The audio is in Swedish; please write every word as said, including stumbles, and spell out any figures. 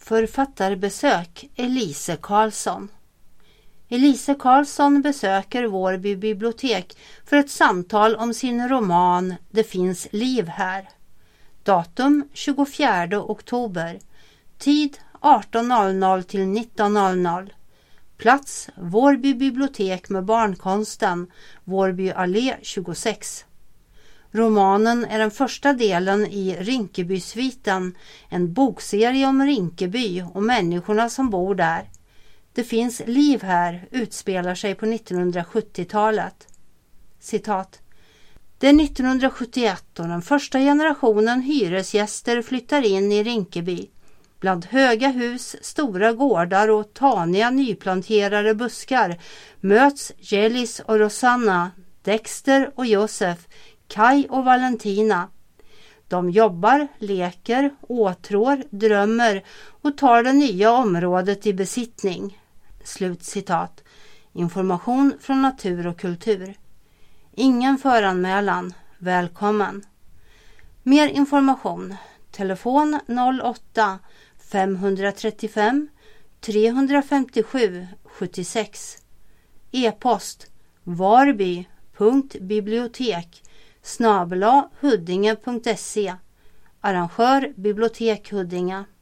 Författarbesök Elise Karlsson. Elise Karlsson besöker Vårby bibliotek för ett samtal om sin roman Det finns liv här. Datum tjugofjärde oktober. Tid arton noll noll till nitton noll noll. Plats Vårby bibliotek med barnkonsten, Vårby allé tjugosex. Romanen är den första delen i Rinkeby-sviten, en bokserie om Rinkeby och människorna som bor där. Det finns liv här utspelar sig på nittonhundrasjuttiotalet. Citat. Det är nittonhundrasjuttioett och den första generationen hyresgäster flyttar in i Rinkeby. Bland höga hus, stora gårdar och taniga nyplanterade buskar möts Jelis och Rosanna, Dexter och Josef, Kai och Valentina. De jobbar, leker, åtrår, drömmer och tar det nya området i besittning. Slutcitat. Information från Natur och kultur. Ingen föranmälan. Välkommen. Mer information. Telefon noll åtta fem tre fem tre fem sju sju sex. E-post varby punkt bibliotek snabel-a huddinge punkt se. Arrangör bibliotek Huddinge.